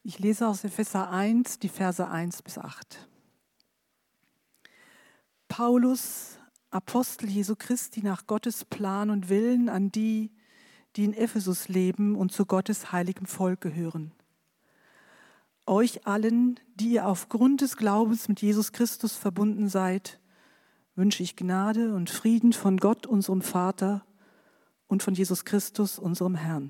Ich lese aus Epheser 1, die Verse 1 bis 8. Paulus, Apostel Jesu Christi nach Gottes Plan und Willen an die, die in Ephesus leben und zu Gottes heiligem Volk gehören. Euch allen, die ihr aufgrund des Glaubens mit Jesus Christus verbunden seid, wünsche ich Gnade und Frieden von Gott, unserem Vater, und von Jesus Christus, unserem Herrn.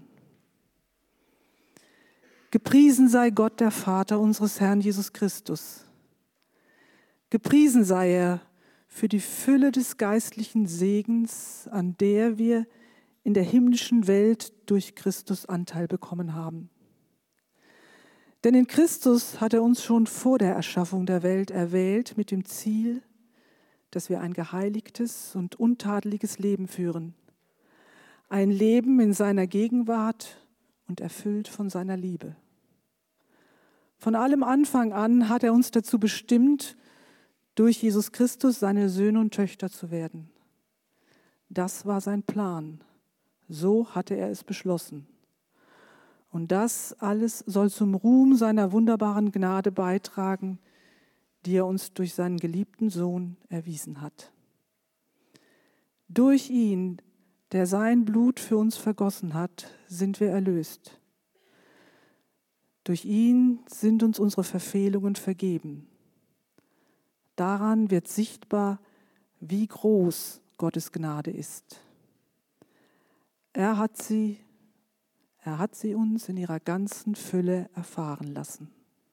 Gepriesen sei Gott, der Vater unseres Herrn Jesus Christus. Gepriesen sei er für die Fülle des geistlichen Segens, an der wir in der himmlischen Welt durch Christus Anteil bekommen haben. Denn in Christus hat er uns schon vor der Erschaffung der Welt erwählt mit dem Ziel, dass wir ein geheiligtes und untadeliges Leben führen. Ein Leben in seiner Gegenwart und erfüllt von seiner Liebe. Von allem Anfang an hat er uns dazu bestimmt, durch Jesus Christus seine Söhne und Töchter zu werden. Das war sein Plan. So hatte er es beschlossen. Und das alles soll zum Ruhm seiner wunderbaren Gnade beitragen, die er uns durch seinen geliebten Sohn erwiesen hat. Durch ihn, der sein Blut für uns vergossen hat, sind wir erlöst. Durch ihn sind uns unsere Verfehlungen vergeben. Daran wird sichtbar, wie groß Gottes Gnade ist. Er hat sie uns in ihrer ganzen Fülle erfahren lassen.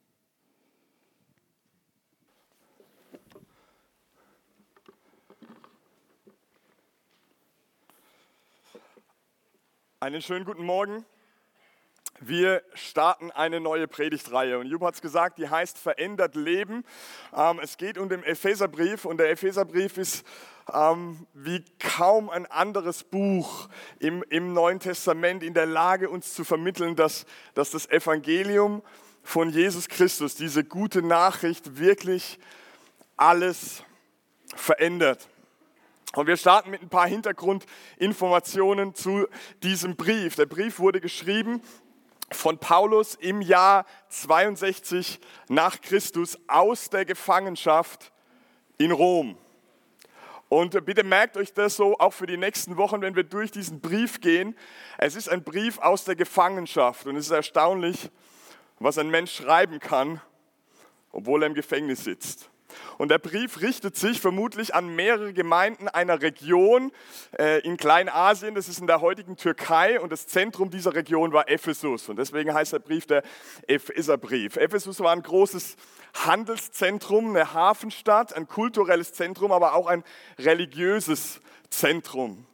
Einen schönen guten Morgen. Wir starten eine neue Predigtreihe und Jupp hat es gesagt, die heißt Verändert Leben. Es geht um den Epheserbrief und der Epheserbrief ist wie kaum ein anderes Buch im Neuen Testament in der Lage, uns zu vermitteln, dass das Evangelium von Jesus Christus, diese gute Nachricht, wirklich alles verändert. Und wir starten mit ein paar Hintergrundinformationen zu diesem Brief. Der Brief wurde geschrieben von Paulus im Jahr 62 nach Christus aus der Gefangenschaft in Rom. Und bitte merkt euch das so auch für die nächsten Wochen, wenn wir durch diesen Brief gehen. Es ist ein Brief aus der Gefangenschaft und es ist erstaunlich, was ein Mensch schreiben kann, obwohl er im Gefängnis sitzt. Und der Brief richtet sich vermutlich an mehrere Gemeinden einer Region in Kleinasien, das ist in der heutigen Türkei und das Zentrum dieser Region war Ephesus und deswegen heißt der Brief der Epheserbrief. Ephesus war ein großes Handelszentrum, eine Hafenstadt, ein kulturelles Zentrum, aber auch ein religiöses Zentrum.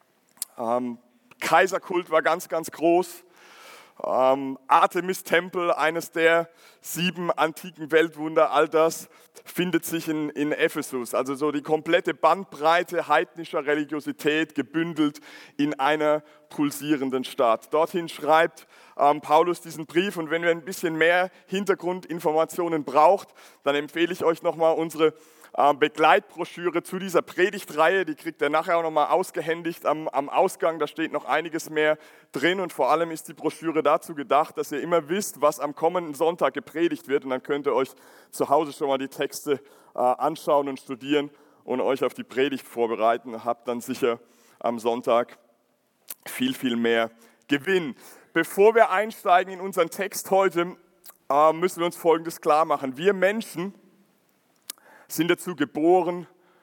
Kaiserkult war ganz, ganz groß. Artemis-Tempel, eines der 7 antiken Weltwunder, all das findet sich in Ephesus. Also so die komplette Bandbreite heidnischer Religiosität gebündelt in einer pulsierenden Stadt. Dorthin schreibt Paulus diesen Brief und wenn ihr ein bisschen mehr Hintergrundinformationen braucht, dann empfehle ich euch nochmal unsere Begleitbroschüre zu dieser Predigtreihe, die kriegt ihr nachher auch nochmal ausgehändigt am Ausgang, da steht noch einiges mehr drin und vor allem ist die Broschüre dazu gedacht, dass ihr immer wisst, was am kommenden Sonntag gepredigt wird und dann könnt ihr euch zu Hause schon mal die Texte anschauen und studieren und euch auf die Predigt vorbereiten und habt dann sicher am Sonntag viel, viel mehr Gewinn. Bevor wir einsteigen in unseren Text heute, müssen wir uns Folgendes klar machen. Wir Menschen sind dazu geboren,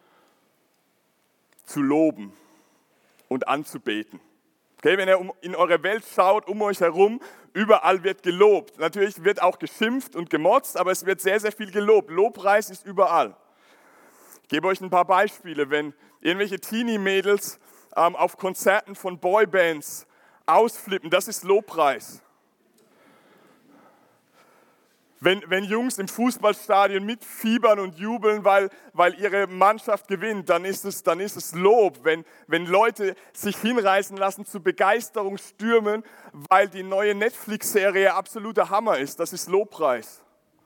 zu loben und anzubeten. Okay, wenn ihr in eure Welt schaut, um euch herum, überall wird gelobt. Natürlich wird auch geschimpft und gemotzt, aber es wird sehr, sehr viel gelobt. Lobpreis ist überall. Ich gebe euch ein paar Beispiele. Wenn irgendwelche Teenie-Mädels auf Konzerten von Boybands ausflippen, das ist Lobpreis. Wenn Jungs im Fußballstadion mitfiebern und jubeln, weil ihre Mannschaft gewinnt, dann ist es Lob. Wenn Leute sich hinreißen lassen zu Begeisterungsstürmen, weil die neue Netflix-Serie absoluter Hammer ist, das ist Lobpreis.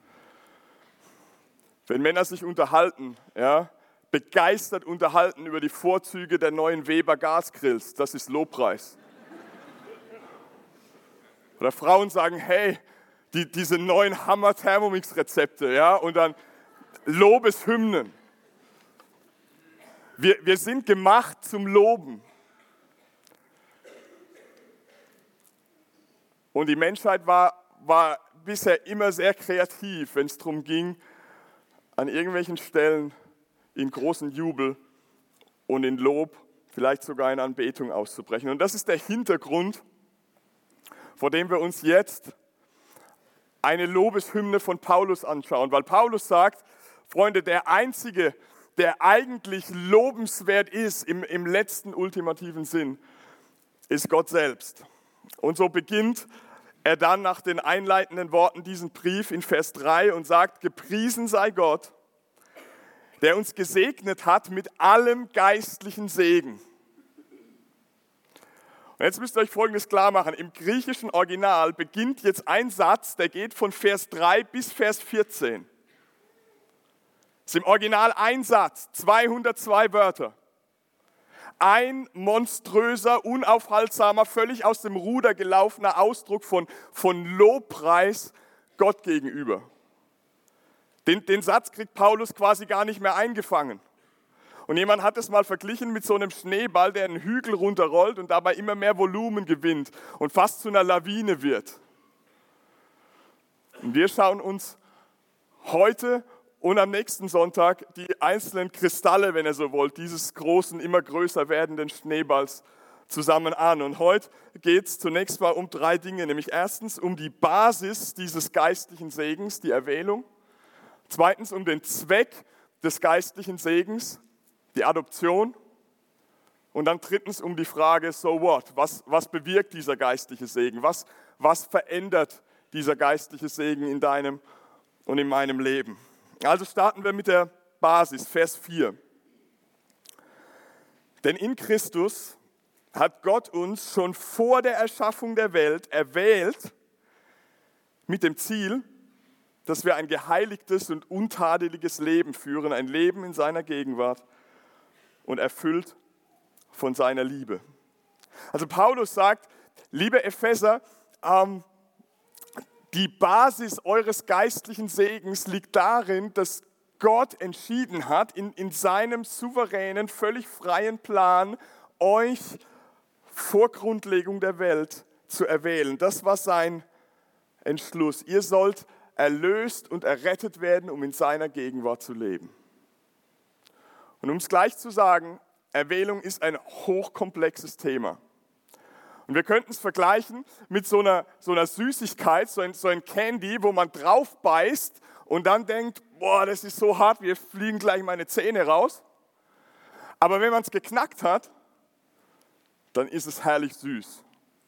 Wenn Männer sich unterhalten, begeistert unterhalten über die Vorzüge der neuen Weber Gasgrills, das ist Lobpreis. Oder Frauen sagen, hey, diese neuen Hammer-Thermomix-Rezepte, ja, und dann Lobeshymnen. Wir sind gemacht zum Loben. Und die Menschheit war bisher immer sehr kreativ, wenn es darum ging, an irgendwelchen Stellen in großen Jubel und in Lob, vielleicht sogar in Anbetung auszubrechen. Und das ist der Hintergrund, vor dem wir uns jetzt eine Lobeshymne von Paulus anschauen. Weil Paulus sagt, Freunde, der Einzige, der eigentlich lobenswert ist im letzten ultimativen Sinn, ist Gott selbst. Und so beginnt er dann nach den einleitenden Worten diesen Brief in Vers 3 und sagt, gepriesen sei Gott, der uns gesegnet hat mit allem geistlichen Segen. Und jetzt müsst ihr euch Folgendes klar machen. Im griechischen Original beginnt jetzt ein Satz, der geht von Vers 3 bis Vers 14. Das ist im Original ein Satz, 202 Wörter. Ein monströser, unaufhaltsamer, völlig aus dem Ruder gelaufener Ausdruck von Lobpreis Gott gegenüber. Den Satz kriegt Paulus quasi gar nicht mehr eingefangen. Und jemand hat es mal verglichen mit so einem Schneeball, der einen Hügel runterrollt und dabei immer mehr Volumen gewinnt und fast zu einer Lawine wird. Und wir schauen uns heute und am nächsten Sonntag die einzelnen Kristalle, wenn ihr so wollt, dieses großen, immer größer werdenden Schneeballs zusammen an. Und heute geht es zunächst mal um 3 Dinge, nämlich erstens um die Basis dieses geistlichen Segens, die Erwählung. Zweitens um den Zweck des geistlichen Segens, die Adoption. Und dann drittens um die Frage, so what? Was bewirkt dieser geistliche Segen? Was verändert dieser geistliche Segen in deinem und in meinem Leben? Also starten wir mit der Basis, Vers 4. Denn in Christus hat Gott uns schon vor der Erschaffung der Welt erwählt mit dem Ziel, dass wir ein geheiligtes und untadeliges Leben führen, ein Leben in seiner Gegenwart und erfüllt von seiner Liebe. Also Paulus sagt, liebe Epheser, die Basis eures geistlichen Segens liegt darin, dass Gott entschieden hat, in seinem souveränen, völlig freien Plan, euch vor Grundlegung der Welt zu erwählen. Das war sein Entschluss. Ihr sollt erlöst und errettet werden, um in seiner Gegenwart zu leben. Und um es gleich zu sagen, Erwählung ist ein hochkomplexes Thema. Und wir könnten es vergleichen mit so einer Süßigkeit, so ein Candy, wo man drauf beißt und dann denkt, boah, das ist so hart, wir fliegen gleich meine Zähne raus. Aber wenn man es geknackt hat, dann ist es herrlich süß.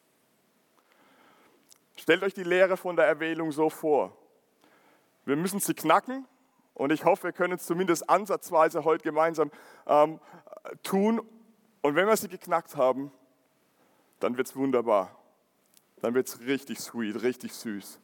Stellt euch die Lehre von der Erwählung so vor. Wir müssen sie knacken und ich hoffe, wir können es zumindest ansatzweise heute gemeinsam tun. Und wenn wir sie geknackt haben, dann wird es wunderbar. Dann wird es richtig sweet, richtig süß.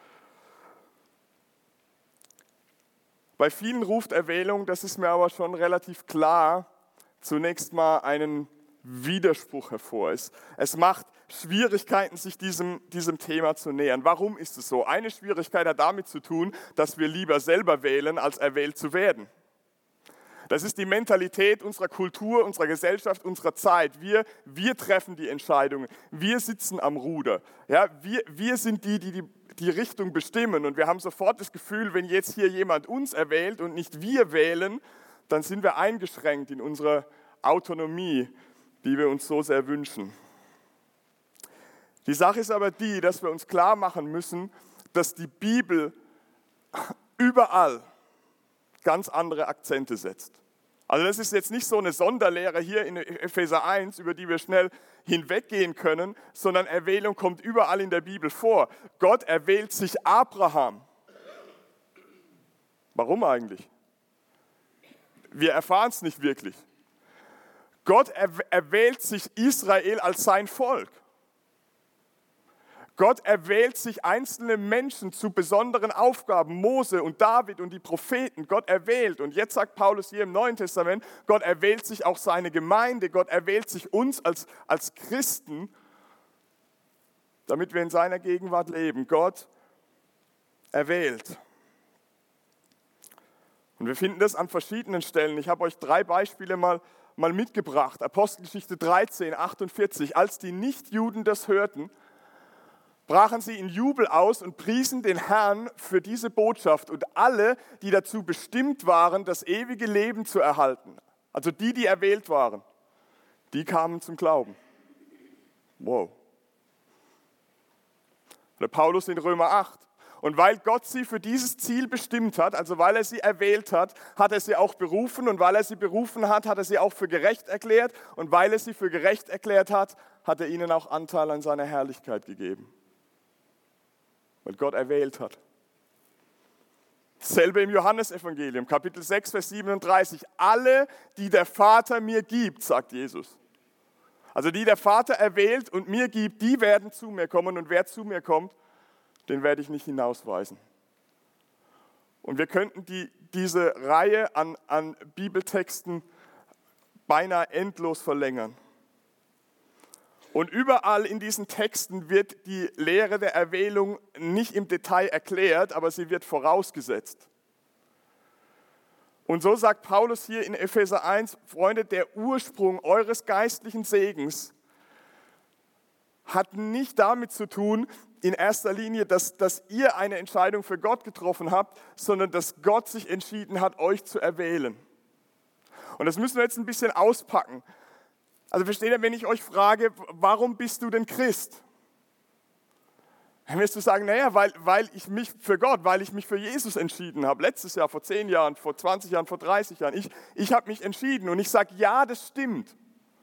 Bei vielen ruft Erwählung, das ist mir aber schon relativ klar, zunächst mal einen Widerspruch hervor. Es macht Schwierigkeiten, sich diesem Thema zu nähern. Warum ist es so? Eine Schwierigkeit hat damit zu tun, dass wir lieber selber wählen, als erwählt zu werden. Das ist die Mentalität unserer Kultur, unserer Gesellschaft, unserer Zeit. Wir treffen die Entscheidungen. Wir sitzen am Ruder. Ja, wir sind die Richtung bestimmen. Und wir haben sofort das Gefühl, wenn jetzt hier jemand uns erwählt und nicht wir wählen, dann sind wir eingeschränkt in unserer Autonomie, die wir uns so sehr wünschen. Die Sache ist aber die, dass wir uns klar machen müssen, dass die Bibel überall ganz andere Akzente setzt. Also das ist jetzt nicht so eine Sonderlehre hier in Epheser 1, über die wir schnell hinweggehen können, sondern Erwählung kommt überall in der Bibel vor. Gott erwählt sich Abraham. Warum eigentlich? Wir erfahren es nicht wirklich. Gott erwählt sich Israel als sein Volk. Gott erwählt sich einzelne Menschen zu besonderen Aufgaben, Mose und David und die Propheten. Gott erwählt, und jetzt sagt Paulus hier im Neuen Testament, Gott erwählt sich auch seine Gemeinde, Gott erwählt sich uns als Christen, damit wir in seiner Gegenwart leben. Gott erwählt. Und wir finden das an verschiedenen Stellen. Ich habe euch 3 Beispiele mal mitgebracht. Apostelgeschichte 13, 48. Als die Nichtjuden das hörten, brachen sie in Jubel aus und priesen den Herrn für diese Botschaft. Und alle, die dazu bestimmt waren, das ewige Leben zu erhalten, also die erwählt waren, die kamen zum Glauben. Wow. Oder Paulus in Römer 8. Und weil Gott sie für dieses Ziel bestimmt hat, also weil er sie erwählt hat, hat er sie auch berufen. Und weil er sie berufen hat, hat er sie auch für gerecht erklärt. Und weil er sie für gerecht erklärt hat, hat er ihnen auch Anteil an seiner Herrlichkeit gegeben. Weil Gott erwählt hat. Dasselbe im Johannesevangelium, Kapitel 6, Vers 37. Alle, die der Vater mir gibt, sagt Jesus. Also die der Vater erwählt und mir gibt, die werden zu mir kommen. Und wer zu mir kommt, den werde ich nicht hinausweisen. Und wir könnten diese Reihe an Bibeltexten beinahe endlos verlängern. Und überall in diesen Texten wird die Lehre der Erwählung nicht im Detail erklärt, aber sie wird vorausgesetzt. Und so sagt Paulus hier in Epheser 1, Freunde, der Ursprung eures geistlichen Segens hat nicht damit zu tun, in erster Linie, dass ihr eine Entscheidung für Gott getroffen habt, sondern dass Gott sich entschieden hat, euch zu erwählen. Und das müssen wir jetzt ein bisschen auspacken. Also versteht ihr, wenn ich euch frage, warum bist du denn Christ? Dann wirst du sagen, naja, weil ich mich für Gott, weil ich mich für Jesus entschieden habe. Letztes Jahr, vor 10 Jahren, vor 20 Jahren, vor 30 Jahren. Ich habe mich entschieden und ich sage, ja, das stimmt.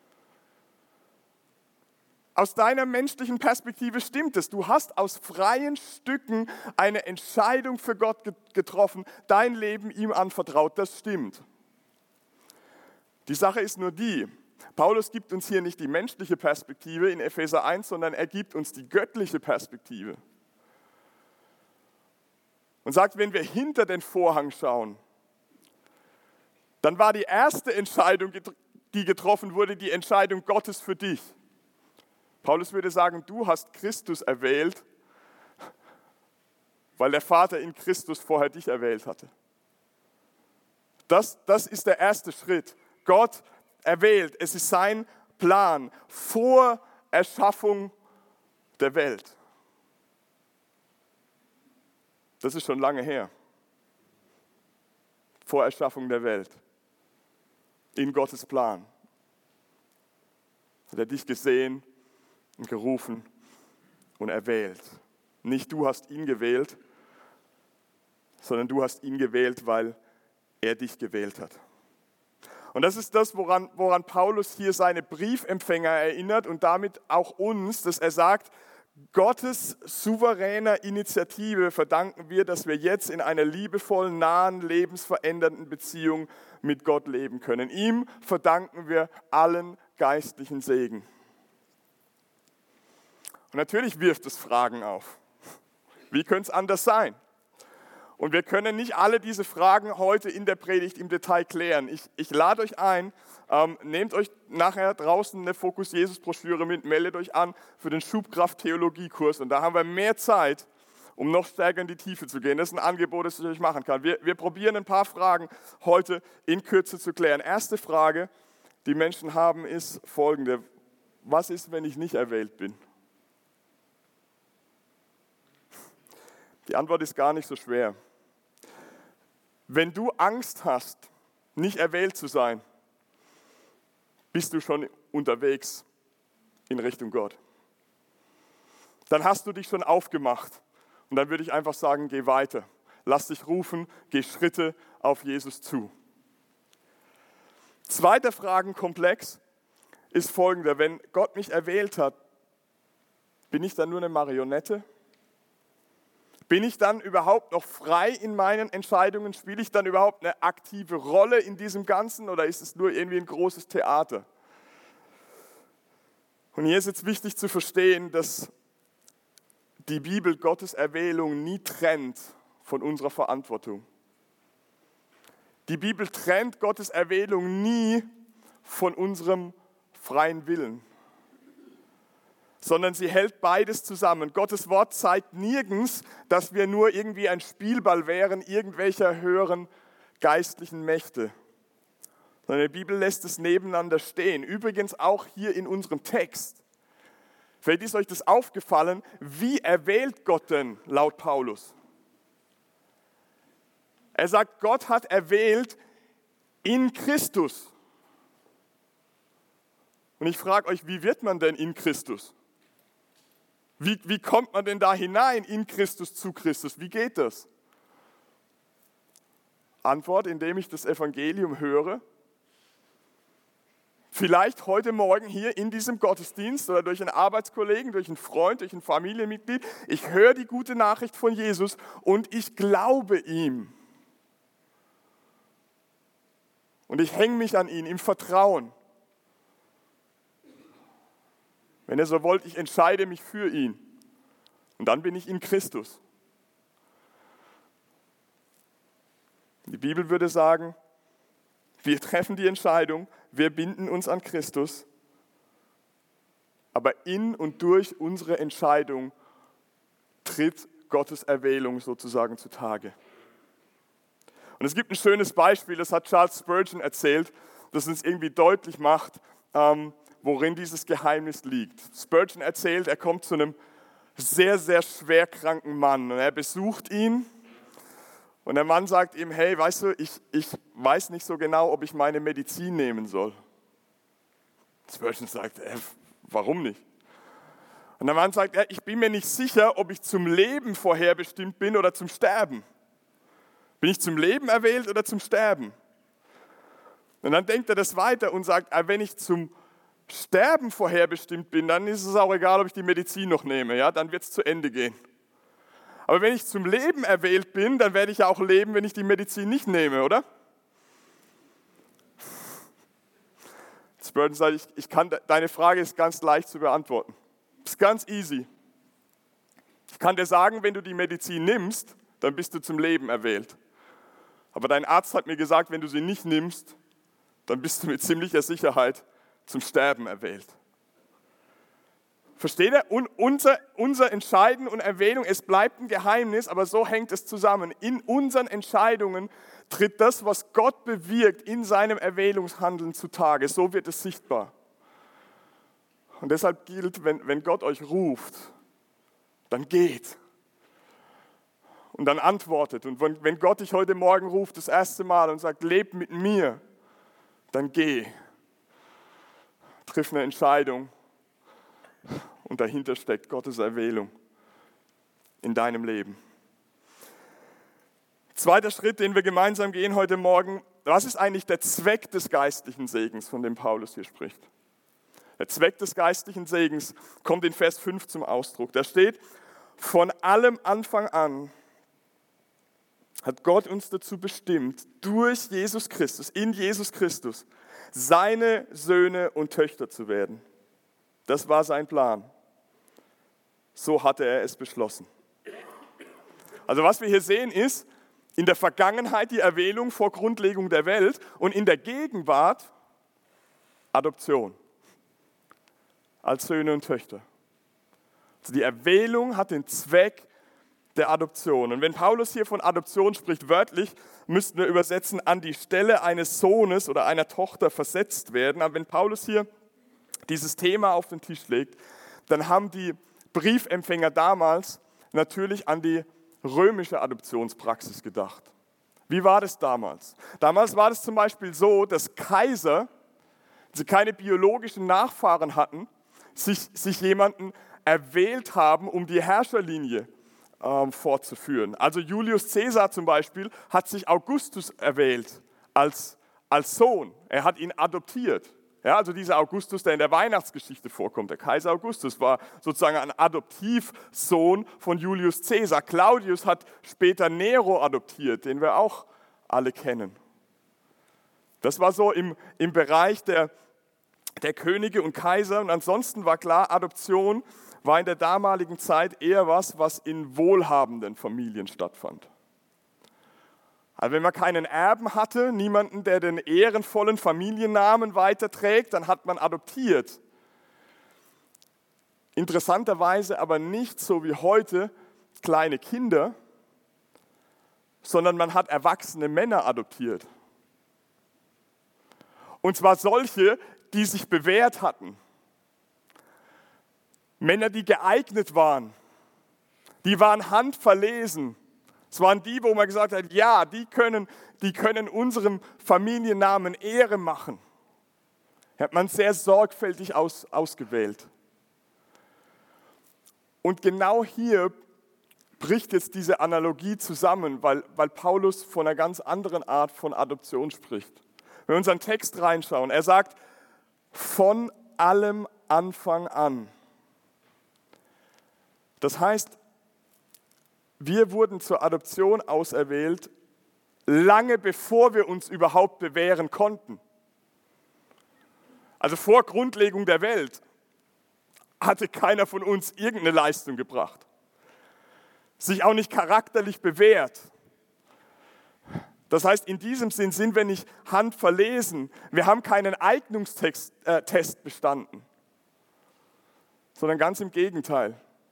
Aus deiner menschlichen Perspektive stimmt es. Du hast aus freien Stücken eine Entscheidung für Gott getroffen, dein Leben ihm anvertraut. Das stimmt. Die Sache ist nur die, Paulus gibt uns hier nicht die menschliche Perspektive in Epheser 1, sondern er gibt uns die göttliche Perspektive. Und sagt, wenn wir hinter den Vorhang schauen, dann war die erste Entscheidung, die getroffen wurde, die Entscheidung Gottes für dich. Paulus würde sagen, du hast Christus erwählt, weil der Vater in Christus vorher dich erwählt hatte. Das ist der erste Schritt. Gott erwählt. Es ist sein Plan vor Erschaffung der Welt. Das ist schon lange her. Vor Erschaffung der Welt. In Gottes Plan. Hat er dich gesehen und gerufen und erwählt. Nicht du hast ihn gewählt, sondern du hast ihn gewählt, weil er dich gewählt hat. Und das ist das, woran Paulus hier seine Briefempfänger erinnert und damit auch uns, dass er sagt, Gottes souveräner Initiative verdanken wir, dass wir jetzt in einer liebevollen, nahen, lebensverändernden Beziehung mit Gott leben können. Ihm verdanken wir allen geistlichen Segen. Und natürlich wirft es Fragen auf. Wie könnte es anders sein? Und wir können nicht alle diese Fragen heute in der Predigt im Detail klären. Ich lade euch ein, nehmt euch nachher draußen eine Fokus-Jesus-Broschüre mit, meldet euch an für den Schubkraft-Theologie-Kurs. Und da haben wir mehr Zeit, um noch stärker in die Tiefe zu gehen. Das ist ein Angebot, das ich euch machen kann. Wir probieren ein paar Fragen heute in Kürze zu klären. Erste Frage, die Menschen haben, ist folgende. Was ist, wenn ich nicht erwählt bin? Die Antwort ist gar nicht so schwer. Wenn du Angst hast, nicht erwählt zu sein, bist du schon unterwegs in Richtung Gott. Dann hast du dich schon aufgemacht und dann würde ich einfach sagen, geh weiter. Lass dich rufen, geh Schritte auf Jesus zu. Zweiter Fragenkomplex ist folgender. Wenn Gott mich erwählt hat, bin ich dann nur eine Marionette? Bin ich dann überhaupt noch frei in meinen Entscheidungen? Spiele ich dann überhaupt eine aktive Rolle in diesem Ganzen oder ist es nur irgendwie ein großes Theater? Und hier ist jetzt wichtig zu verstehen, dass die Bibel Gottes Erwählung nie trennt von unserer Verantwortung. Die Bibel trennt Gottes Erwählung nie von unserem freien Willen. sondern sie hält beides zusammen. Gottes Wort zeigt nirgends, dass wir nur irgendwie ein Spielball wären irgendwelcher höheren geistlichen Mächte. Sondern die Bibel lässt es nebeneinander stehen. Übrigens auch hier in unserem Text. Vielleicht ist euch das aufgefallen, wie erwählt Gott denn laut Paulus? Er sagt, Gott hat erwählt in Christus. Und ich frage euch, wie wird man denn in Christus? Wie kommt man denn da hinein in Christus zu Christus? Wie geht das? Antwort, indem ich das Evangelium höre. Vielleicht heute Morgen hier in diesem Gottesdienst oder durch einen Arbeitskollegen, durch einen Freund, durch ein Familienmitglied. Ich höre die gute Nachricht von Jesus und ich glaube ihm. Und ich hänge mich an ihn im Vertrauen. Wenn ihr so wollt, ich entscheide mich für ihn. Und dann bin ich in Christus. Die Bibel würde sagen, wir treffen die Entscheidung, wir binden uns an Christus, aber in und durch unsere Entscheidung tritt Gottes Erwählung sozusagen zutage. Und es gibt ein schönes Beispiel, das hat Charles Spurgeon erzählt, das uns irgendwie deutlich macht, worin dieses Geheimnis liegt. Spurgeon erzählt, er kommt zu einem sehr, sehr schwerkranken Mann und er besucht ihn und der Mann sagt ihm, hey, weißt du, ich weiß nicht so genau, ob ich meine Medizin nehmen soll. Spurgeon sagt, warum nicht? Und der Mann sagt, ich bin mir nicht sicher, ob ich zum Leben vorherbestimmt bin oder zum Sterben. Bin ich zum Leben erwählt oder zum Sterben? Und dann denkt er das weiter und sagt, wenn ich zum Sterben vorherbestimmt bin, dann ist es auch egal, ob ich die Medizin noch nehme, ja? Dann wird es zu Ende gehen. Aber wenn ich zum Leben erwählt bin, dann werde ich ja auch leben, wenn ich die Medizin nicht nehme, oder? Spurgeon sagt, deine Frage ist ganz leicht zu beantworten. Das ist ganz easy. Ich kann dir sagen, wenn du die Medizin nimmst, dann bist du zum Leben erwählt. Aber dein Arzt hat mir gesagt, wenn du sie nicht nimmst, dann bist du mit ziemlicher Sicherheit zum Sterben erwählt. Versteht ihr? Und unser Entscheiden und Erwählung, es bleibt ein Geheimnis, aber so hängt es zusammen. In unseren Entscheidungen tritt das, was Gott bewirkt, in seinem Erwählungshandeln zutage. So wird es sichtbar. Und deshalb gilt, wenn Gott euch ruft, dann geht. Und dann antwortet. Und wenn Gott dich heute Morgen ruft, das erste Mal und sagt, leb mit mir, dann geh. Triff eine Entscheidung und dahinter steckt Gottes Erwählung in deinem Leben. Zweiter Schritt, den wir gemeinsam gehen heute Morgen. Was ist eigentlich der Zweck des geistlichen Segens, von dem Paulus hier spricht? Der Zweck des geistlichen Segens kommt in Vers 5 zum Ausdruck. Da steht, von allem Anfang an hat Gott uns dazu bestimmt, durch Jesus Christus, in Jesus Christus, seine Söhne und Töchter zu werden. Das war sein Plan. So hatte er es beschlossen. Also was wir hier sehen ist, in der Vergangenheit die Erwählung vor Grundlegung der Welt und in der Gegenwart Adoption als Söhne und Töchter. Also die Erwählung hat den Zweck der Adoption. Und wenn Paulus hier von Adoption spricht, wörtlich, müssten wir übersetzen, an die Stelle eines Sohnes oder einer Tochter versetzt werden. Aber wenn Paulus hier dieses Thema auf den Tisch legt, dann haben die Briefempfänger damals natürlich an die römische Adoptionspraxis gedacht. Wie war das damals? Damals war es zum Beispiel so, dass Kaiser, wenn sie keine biologischen Nachfahren hatten, sich jemanden erwählt haben, um die Herrscherlinie fortzuführen. Also Julius Caesar zum Beispiel hat sich Augustus erwählt als Sohn. Er hat ihn adoptiert. Ja, also dieser Augustus, der in der Weihnachtsgeschichte vorkommt, der Kaiser Augustus, war sozusagen ein Adoptivsohn von Julius Caesar. Claudius hat später Nero adoptiert, den wir auch alle kennen. Das war so im Bereich der Könige und Kaiser. Und ansonsten war klar, Adoption war in der damaligen Zeit eher was in wohlhabenden Familien stattfand. Also wenn man keinen Erben hatte, niemanden, der den ehrenvollen Familiennamen weiterträgt, dann hat man adoptiert. Interessanterweise aber nicht so wie heute kleine Kinder, sondern man hat erwachsene Männer adoptiert. Und zwar solche, die sich bewährt hatten. Männer, die geeignet waren. Die waren handverlesen. Es waren die, wo man gesagt hat, ja, die können unserem Familiennamen Ehre machen. Hat man sehr sorgfältig ausgewählt. Und genau hier bricht jetzt diese Analogie zusammen, weil Paulus von einer ganz anderen Art von Adoption spricht. Wenn wir unseren Text reinschauen, er sagt, von allem Anfang an. Das heißt, wir wurden zur Adoption auserwählt, lange bevor wir uns überhaupt bewähren konnten. Also vor Grundlegung der Welt hatte keiner von uns irgendeine Leistung gebracht. Sich auch nicht charakterlich bewährt. Das heißt, in diesem Sinn sind wir nicht handverlesen. Wir haben keinen Eignungstest bestanden, sondern ganz im Gegenteil.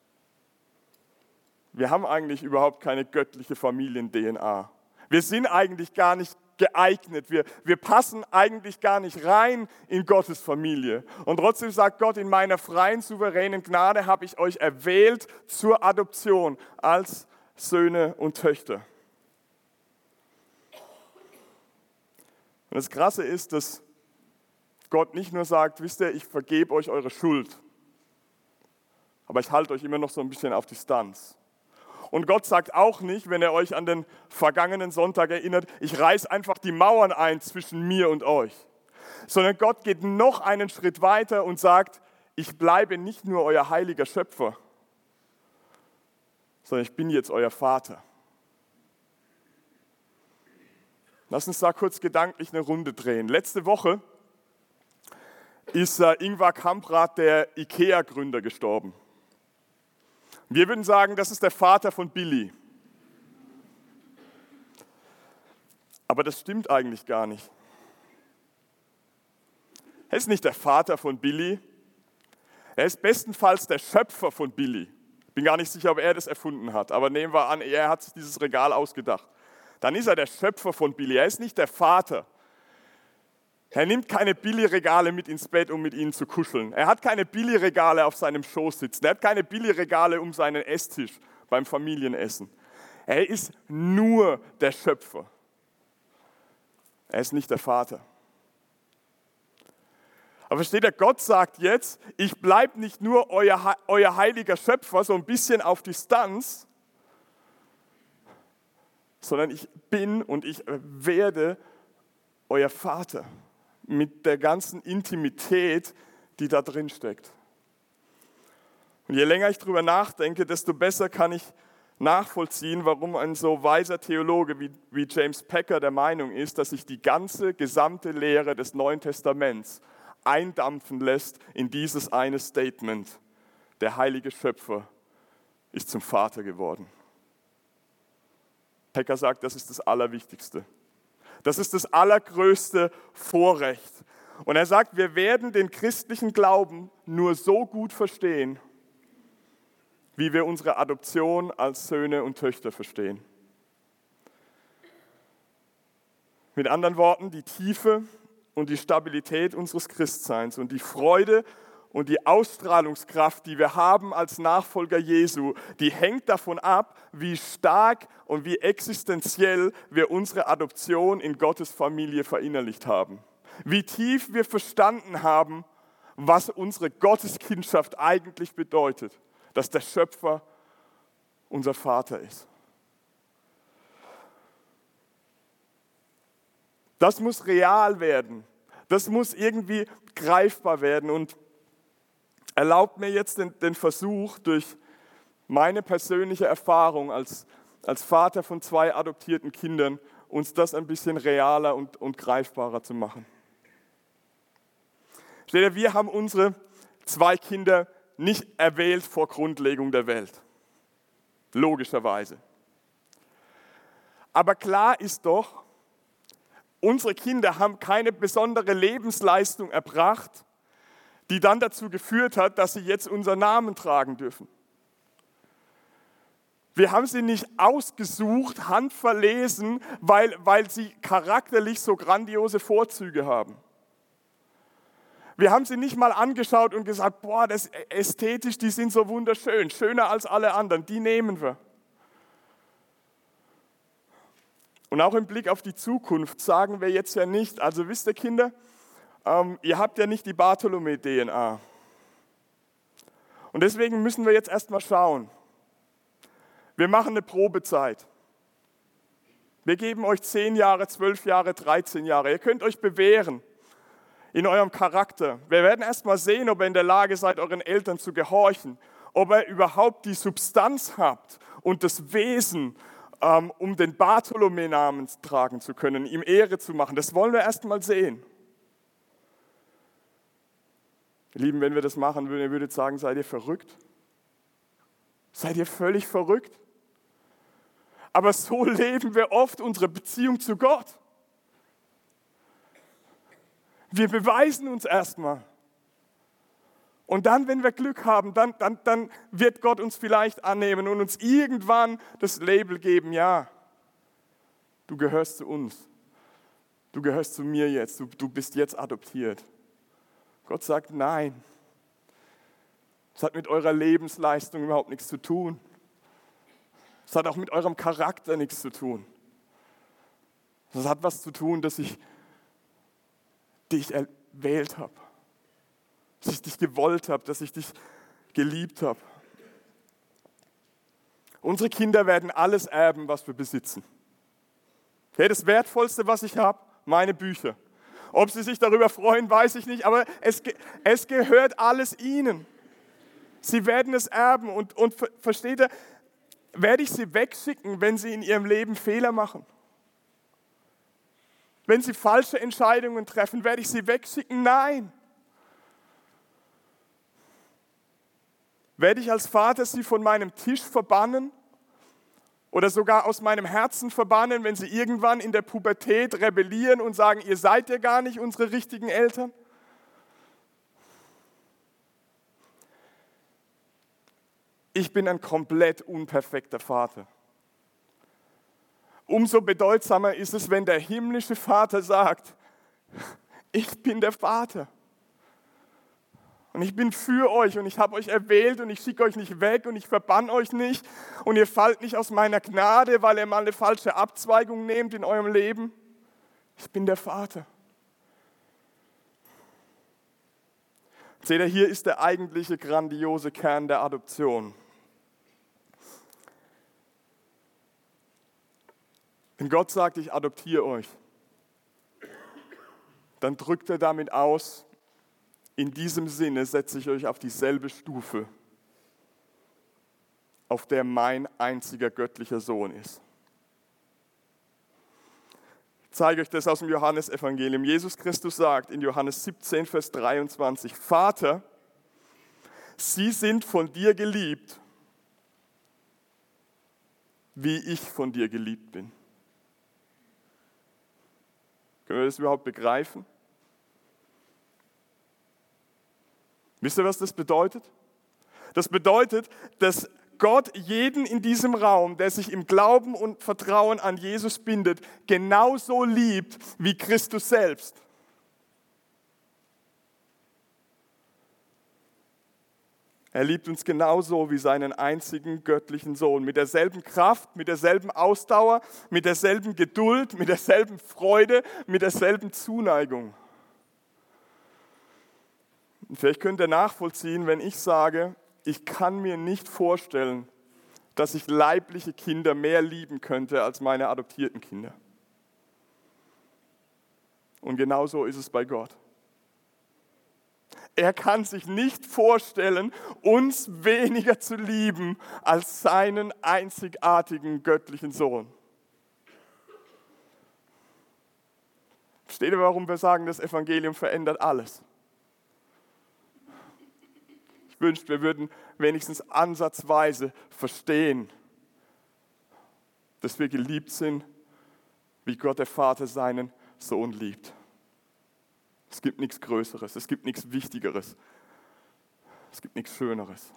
Wir haben eigentlich überhaupt keine göttliche Familien-DNA. Wir sind eigentlich gar nicht geeignet. Wir passen eigentlich gar nicht rein in Gottes Familie. Und trotzdem sagt Gott, in meiner freien, souveränen Gnade habe ich euch erwählt zur Adoption als Söhne und Töchter. Und das Krasse ist, dass Gott nicht nur sagt, wisst ihr, ich vergebe euch eure Schuld, aber ich halte euch immer noch so ein bisschen auf Distanz. Und Gott sagt auch nicht, wenn er euch an den vergangenen Sonntag erinnert, ich reiß einfach die Mauern ein zwischen mir und euch. Sondern Gott geht noch einen Schritt weiter und sagt, ich bleibe nicht nur euer heiliger Schöpfer, sondern ich bin jetzt euer Vater. Lass uns da kurz gedanklich eine Runde drehen. Letzte Woche ist Ingvar Kamprad, der IKEA-Gründer, gestorben. Wir würden sagen, das ist der Vater von Billy. Aber das stimmt eigentlich gar nicht. Er ist nicht der Vater von Billy. Er ist bestenfalls der Schöpfer von Billy. Ich bin gar nicht sicher, ob er das erfunden hat, aber nehmen wir an, er hat sich dieses Regal ausgedacht. Dann ist er der Schöpfer von Billy. Er ist nicht der Vater. Er nimmt keine Billy-Regale mit ins Bett, um mit ihnen zu kuscheln. Er hat keine Billy-Regale auf seinem Schoß sitzen. Er hat keine Billy-Regale um seinen Esstisch beim Familienessen. Er ist nur der Schöpfer. Er ist nicht der Vater. Aber versteht ihr, Gott sagt jetzt, ich bleibe nicht nur euer heiliger Schöpfer, so ein bisschen auf Distanz, sondern ich bin und ich werde euer Vater mit der ganzen Intimität, die da drin steckt. Und je länger ich drüber nachdenke, desto besser kann ich nachvollziehen, warum ein so weiser Theologe wie James Packer der Meinung ist, dass sich die gesamte Lehre des Neuen Testaments eindampfen lässt in dieses eine Statement. Der heilige Schöpfer ist zum Vater geworden. Packer sagt, das ist das Allerwichtigste. Das ist das allergrößte Vorrecht. Und er sagt, wir werden den christlichen Glauben nur so gut verstehen, wie wir unsere Adoption als Söhne und Töchter verstehen. Mit anderen Worten, die Tiefe und die Stabilität unseres Christseins und die Freude und die Ausstrahlungskraft, die wir haben als Nachfolger Jesu, die hängt davon ab, wie stark und wie existenziell wir unsere Adoption in Gottes Familie verinnerlicht haben. Wie tief wir verstanden haben, was unsere Gotteskindschaft eigentlich bedeutet, dass der Schöpfer unser Vater ist. Das muss real werden. Das muss irgendwie greifbar werden. Und erlaubt mir jetzt den Versuch, durch meine persönliche Erfahrung als Vater von 2 adoptierten Kindern, uns das ein bisschen realer und greifbarer zu machen. Steht ihr, wir haben unsere 2 Kinder nicht erwählt vor Grundlegung der Welt. Logischerweise. Aber klar ist doch, unsere Kinder haben keine besondere Lebensleistung erbracht, die dann dazu geführt hat, dass sie jetzt unseren Namen tragen dürfen. Wir haben sie nicht ausgesucht, handverlesen, weil sie charakterlich so grandiose Vorzüge haben. Wir haben sie nicht mal angeschaut und gesagt, boah, das ästhetisch, die sind so wunderschön, schöner als alle anderen, die nehmen wir. Und auch im Blick auf die Zukunft sagen wir jetzt ja nicht, also wisst ihr Kinder, ihr habt ja nicht die Bartholomew-DNA. Und deswegen müssen wir jetzt erstmal schauen. Wir machen eine Probezeit. Wir geben euch 10 Jahre, 12 Jahre, 13 Jahre. Ihr könnt euch bewähren in eurem Charakter. Wir werden erstmal sehen, ob ihr in der Lage seid, euren Eltern zu gehorchen, ob ihr überhaupt die Substanz habt und das Wesen, um den Bartholomew-Namen tragen zu können, ihm Ehre zu machen. Das wollen wir erstmal sehen. Ihr Lieben, wenn wir das machen würden, ihr würdet sagen, seid ihr verrückt? Seid ihr völlig verrückt? Aber so leben wir oft unsere Beziehung zu Gott. Wir beweisen uns erstmal. Und dann, wenn wir Glück haben, dann wird Gott uns vielleicht annehmen und uns irgendwann das Label geben, ja, du gehörst zu uns. Du gehörst zu mir jetzt, du bist jetzt adoptiert. Gott sagt, nein. Das hat mit eurer Lebensleistung überhaupt nichts zu tun. Das hat auch mit eurem Charakter nichts zu tun. Das hat was zu tun, dass ich dich erwählt habe. Dass ich dich gewollt habe, dass ich dich geliebt habe. Unsere Kinder werden alles erben, was wir besitzen. Okay, das Wertvollste, was ich habe, meine Bücher. Ob sie sich darüber freuen, weiß ich nicht, aber es gehört alles ihnen. Sie werden es erben und versteht ihr, werde ich sie wegschicken, wenn sie in ihrem Leben Fehler machen? Wenn sie falsche Entscheidungen treffen, werde ich sie wegschicken? Nein. Werde ich als Vater sie von meinem Tisch verbannen oder sogar aus meinem Herzen verbannen, wenn sie irgendwann in der Pubertät rebellieren und sagen, ihr seid ja gar nicht unsere richtigen Eltern? Ich bin ein komplett unperfekter Vater. Umso bedeutsamer ist es, wenn der himmlische Vater sagt, ich bin der Vater. Und ich bin für euch und ich habe euch erwählt und ich schicke euch nicht weg und ich verbanne euch nicht und ihr fallt nicht aus meiner Gnade, weil ihr mal eine falsche Abzweigung nehmt in eurem Leben. Ich bin der Vater. Seht ihr, hier ist der eigentliche grandiose Kern der Adoption. Wenn Gott sagt, ich adoptiere euch, dann drückt er damit aus, in diesem Sinne setze ich euch auf dieselbe Stufe, auf der mein einziger göttlicher Sohn ist. Ich zeige euch das aus dem Johannesevangelium. Jesus Christus sagt in Johannes 17, Vers 23, Vater, sie sind von dir geliebt, wie ich von dir geliebt bin. Können wir das überhaupt begreifen? Wisst ihr, was das bedeutet? Das bedeutet, dass Gott jeden in diesem Raum, der sich im Glauben und Vertrauen an Jesus bindet, genauso liebt wie Christus selbst. Er liebt uns genauso wie seinen einzigen göttlichen Sohn, mit derselben Kraft, mit derselben Ausdauer, mit derselben Geduld, mit derselben Freude, mit derselben Zuneigung. Und vielleicht könnt ihr nachvollziehen, wenn ich sage, ich kann mir nicht vorstellen, dass ich leibliche Kinder mehr lieben könnte als meine adoptierten Kinder. Und genauso ist es bei Gott. Er kann sich nicht vorstellen, uns weniger zu lieben als seinen einzigartigen göttlichen Sohn. Versteht ihr, warum wir sagen, das Evangelium verändert alles? Ich wünschte, wir würden wenigstens ansatzweise verstehen, dass wir geliebt sind, wie Gott der Vater seinen Sohn liebt. Es gibt nichts Größeres, es gibt nichts Wichtigeres Es gibt nichts Schöneres.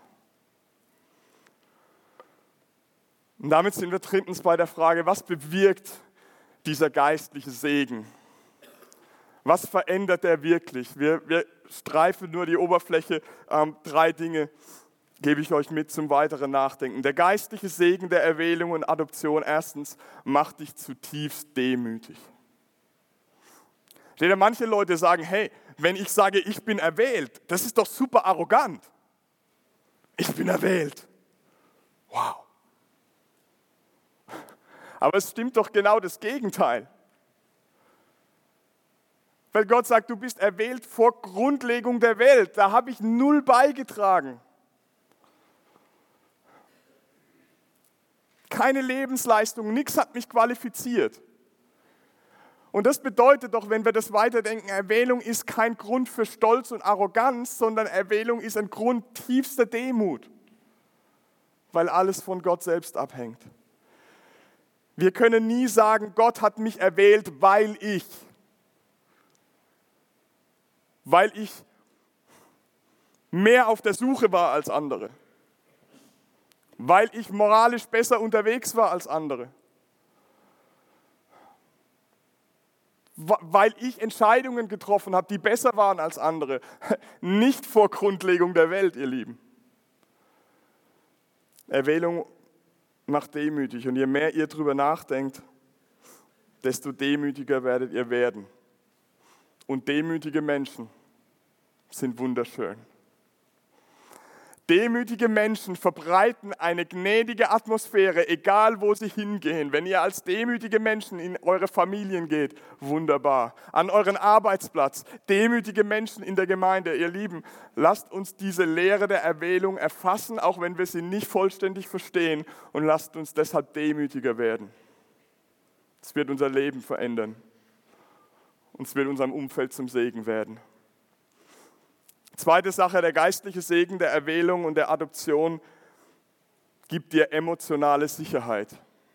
Und damit sind wir drittens bei der Frage, was bewirkt dieser geistliche Segen? Was verändert er wirklich? Wir streifen nur die Oberfläche. 3 Dinge gebe ich euch mit zum weiteren Nachdenken. Der geistliche Segen der Erwählung und Adoption, erstens, macht dich zutiefst demütig. Manche Leute sagen, hey, wenn ich sage, ich bin erwählt, das ist doch super arrogant. Ich bin erwählt. Wow. Aber es stimmt doch genau das Gegenteil. Weil Gott sagt, du bist erwählt vor Grundlegung der Welt. Da habe ich 0 beigetragen. Keine Lebensleistung, nichts hat mich qualifiziert. Und das bedeutet doch, wenn wir das weiterdenken, Erwählung ist kein Grund für Stolz und Arroganz, sondern Erwählung ist ein Grund tiefster Demut, weil alles von Gott selbst abhängt. Wir können nie sagen, Gott hat mich erwählt, weil ich mehr auf der Suche war als andere, weil ich moralisch besser unterwegs war als andere, weil ich Entscheidungen getroffen habe, die besser waren als andere. Nicht vor Grundlegung der Welt, ihr Lieben. Erwählung macht demütig und je mehr ihr drüber nachdenkt, desto demütiger werdet ihr werden. Und demütige Menschen sind wunderschön. Demütige Menschen verbreiten eine gnädige Atmosphäre, egal wo sie hingehen. Wenn ihr als demütige Menschen in eure Familien geht, wunderbar. An euren Arbeitsplatz, demütige Menschen in der Gemeinde. Ihr Lieben, lasst uns diese Lehre der Erwählung erfassen, auch wenn wir sie nicht vollständig verstehen, und lasst uns deshalb demütiger werden. Es wird unser Leben verändern und es wird unserem Umfeld zum Segen werden. Zweite Sache, der geistliche Segen der Erwählung und der Adoption gibt dir emotionale Sicherheit.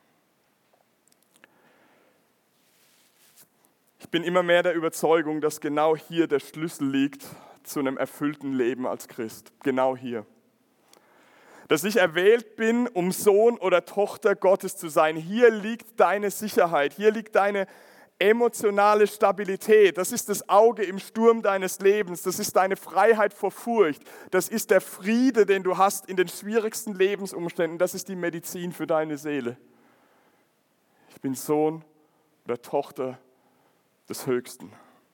Ich bin immer mehr der Überzeugung, dass genau hier der Schlüssel liegt zu einem erfüllten Leben als Christ. Genau hier. Dass ich erwählt bin, um Sohn oder Tochter Gottes zu sein. Hier liegt deine Sicherheit, hier liegt deine emotionale Stabilität, das ist das Auge im Sturm deines Lebens, das ist deine Freiheit vor Furcht, das ist der Friede, den du hast in den schwierigsten Lebensumständen, das ist die Medizin für deine Seele. Ich bin Sohn oder Tochter des Höchsten.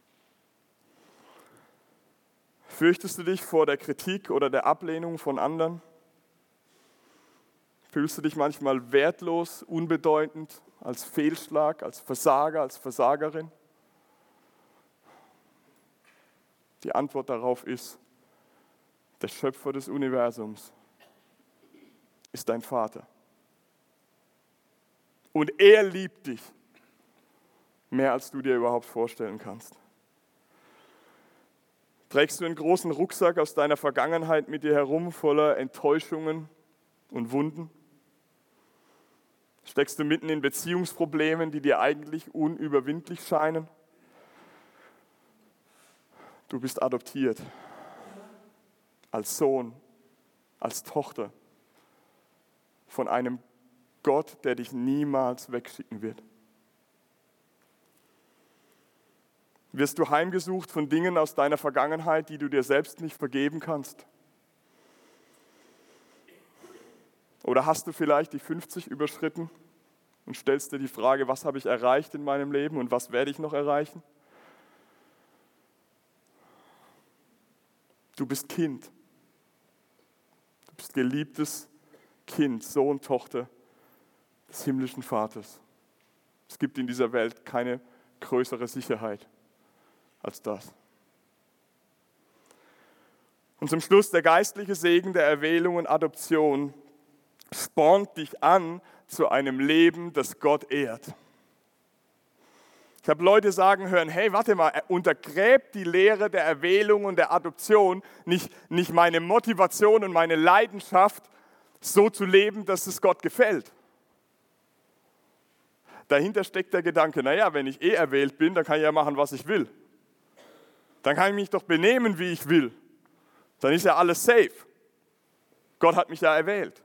Fürchtest du dich vor der Kritik oder der Ablehnung von anderen? Fühlst du dich manchmal wertlos, unbedeutend, als Fehlschlag, als Versager, als Versagerin? Die Antwort darauf ist, der Schöpfer des Universums ist dein Vater. Und er liebt dich mehr, als du dir überhaupt vorstellen kannst. Trägst du einen großen Rucksack aus deiner Vergangenheit mit dir herum, voller Enttäuschungen und Wunden? Steckst du mitten in Beziehungsproblemen, die dir eigentlich unüberwindlich scheinen? Du bist adoptiert als Sohn, als Tochter von einem Gott, der dich niemals wegschicken wird. Wirst du heimgesucht von Dingen aus deiner Vergangenheit, die du dir selbst nicht vergeben kannst? Oder hast du vielleicht die 50 überschritten und stellst dir die Frage, was habe ich erreicht in meinem Leben und was werde ich noch erreichen? Du bist Kind. Du bist geliebtes Kind, Sohn, Tochter des himmlischen Vaters. Es gibt in dieser Welt keine größere Sicherheit als das. Und zum Schluss der geistliche Segen der Erwählung und Adoption spornt dich an zu einem Leben, das Gott ehrt. Ich habe Leute sagen hören, hey, warte mal, untergräbt die Lehre der Erwählung und der Adoption nicht meine Motivation und meine Leidenschaft, so zu leben, dass es Gott gefällt. Dahinter steckt der Gedanke, naja, wenn ich erwählt bin, dann kann ich ja machen, was ich will. Dann kann ich mich doch benehmen, wie ich will. Dann ist ja alles safe. Gott hat mich ja erwählt.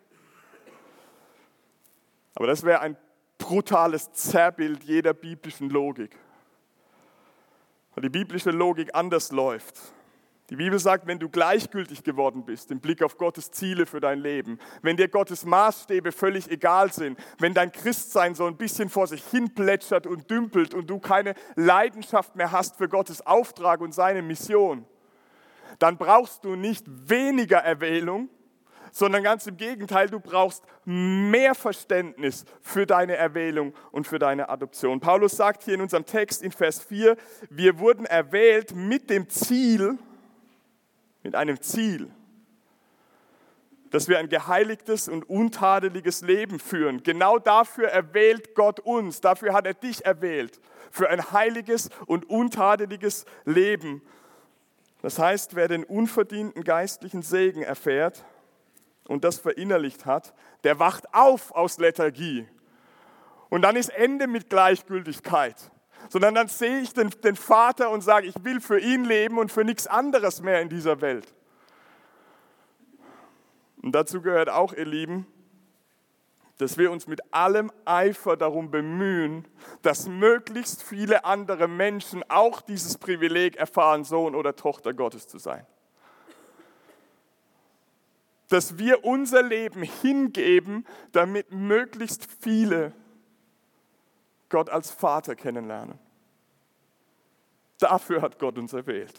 Aber das wäre ein brutales Zerrbild jeder biblischen Logik. Weil die biblische Logik anders läuft. Die Bibel sagt, wenn du gleichgültig geworden bist im Blick auf Gottes Ziele für dein Leben, wenn dir Gottes Maßstäbe völlig egal sind, wenn dein Christsein so ein bisschen vor sich hin plätschert und dümpelt und du keine Leidenschaft mehr hast für Gottes Auftrag und seine Mission, dann brauchst du nicht weniger Erwählung, sondern ganz im Gegenteil, du brauchst mehr Verständnis für deine Erwählung und für deine Adoption. Paulus sagt hier in unserem Text in Vers 4, wir wurden erwählt mit einem Ziel, dass wir ein geheiligtes und untadeliges Leben führen. Genau dafür erwählt Gott uns, dafür hat er dich erwählt, für ein heiliges und untadeliges Leben. Das heißt, wer den unverdienten geistlichen Segen erfährt und das verinnerlicht hat, der wacht auf aus Lethargie. Und dann ist Ende mit Gleichgültigkeit. Sondern dann sehe ich den Vater und sage, ich will für ihn leben und für nichts anderes mehr in dieser Welt. Und dazu gehört auch, ihr Lieben, dass wir uns mit allem Eifer darum bemühen, dass möglichst viele andere Menschen auch dieses Privileg erfahren, Sohn oder Tochter Gottes zu sein. Dass wir unser Leben hingeben, damit möglichst viele Gott als Vater kennenlernen. Dafür hat Gott uns erwählt.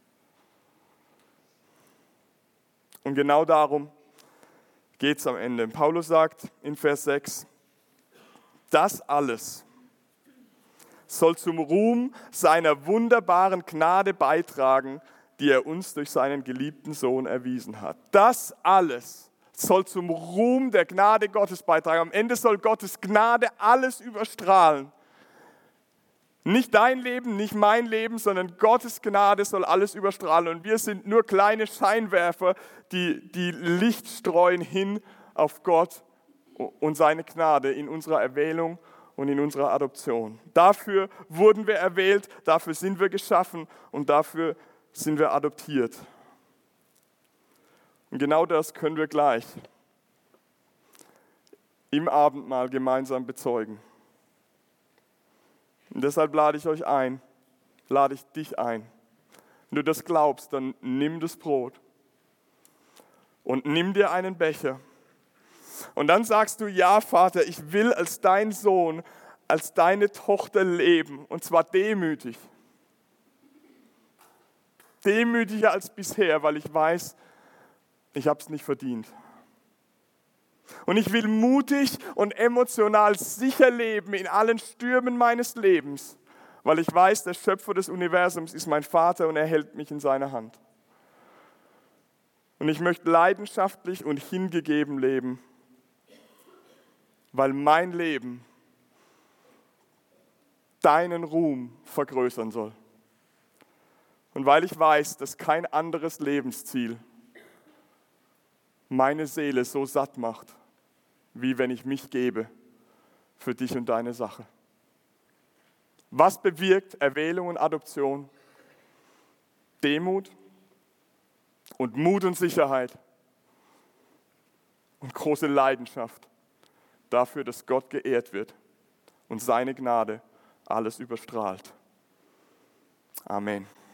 Und genau darum geht es am Ende. Paulus sagt in Vers 6, das alles soll zum Ruhm seiner wunderbaren Gnade beitragen, die er uns durch seinen geliebten Sohn erwiesen hat. Das alles soll zum Ruhm der Gnade Gottes beitragen. Am Ende soll Gottes Gnade alles überstrahlen. Nicht dein Leben, nicht mein Leben, sondern Gottes Gnade soll alles überstrahlen. Und wir sind nur kleine Scheinwerfer, die Licht streuen hin auf Gott und seine Gnade in unserer Erwählung und in unserer Adoption. Dafür wurden wir erwählt, dafür sind wir geschaffen und dafür sind wir adoptiert. Und genau das können wir gleich im Abendmahl gemeinsam bezeugen. Und deshalb lade ich euch ein, lade ich dich ein. Wenn du das glaubst, dann nimm das Brot und nimm dir einen Becher. Und dann sagst du, ja Vater, ich will als dein Sohn, als deine Tochter leben. Und zwar demütig. Demütiger als bisher, weil ich weiß, ich habe es nicht verdient. Und ich will mutig und emotional sicher leben in allen Stürmen meines Lebens, weil ich weiß, der Schöpfer des Universums ist mein Vater und er hält mich in seiner Hand. Und ich möchte leidenschaftlich und hingegeben leben, weil mein Leben deinen Ruhm vergrößern soll. Und weil ich weiß, dass kein anderes Lebensziel meine Seele so satt macht, wie wenn ich mich gebe für dich und deine Sache. Was bewirkt Erwählung und Adoption? Demut und Mut und Sicherheit und große Leidenschaft dafür, dass Gott geehrt wird und seine Gnade alles überstrahlt. Amen.